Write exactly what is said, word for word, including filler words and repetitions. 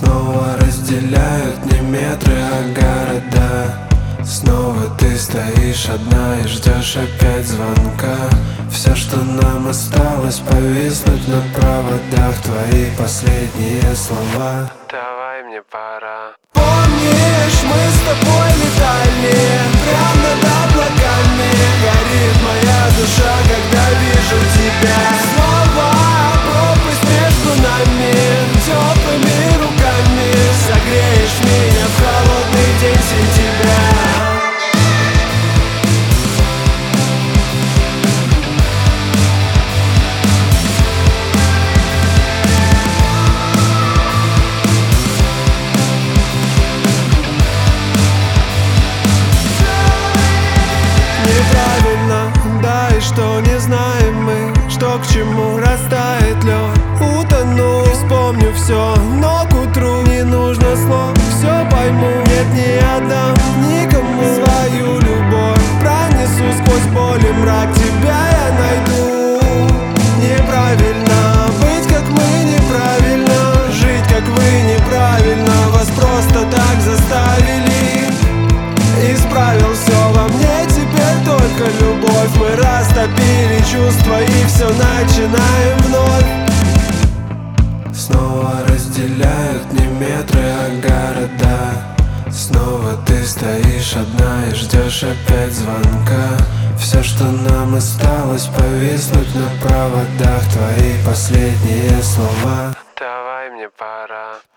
Снова разделяют не метры, а города. Снова ты стоишь одна и ждешь опять звонка. Все, что нам осталось, повиснуть на проводах. Твои последние слова: давай, мне пора. Помнишь, мы с тобой летали прям над облаками. Горит моя душа, когда вижу тебя. Снова пропасть между нами, теплыми руками согреешь меня в холодный день сентября. Неправильно, да, и что не знаем мы, что к чему растает лед. Утону и вспомню все, но к утру не нужно слов. Все пойму, нет, не отдам никому свою любовь. Пронесу сквозь боль и мрак, тебя я найду. Неправильно быть, как мы, неправильно жить, как вы, неправильно. Вас просто так заставили. Исправил все во мне, теперь только любовь. Мы растопили чувства и все начинаем вновь. Снова разделяют не метры, а города. Снова ты стоишь одна и ждешь опять звонка. Все, что нам осталось, повиснуть на проводах. Твои последние слова: давай, мне пора.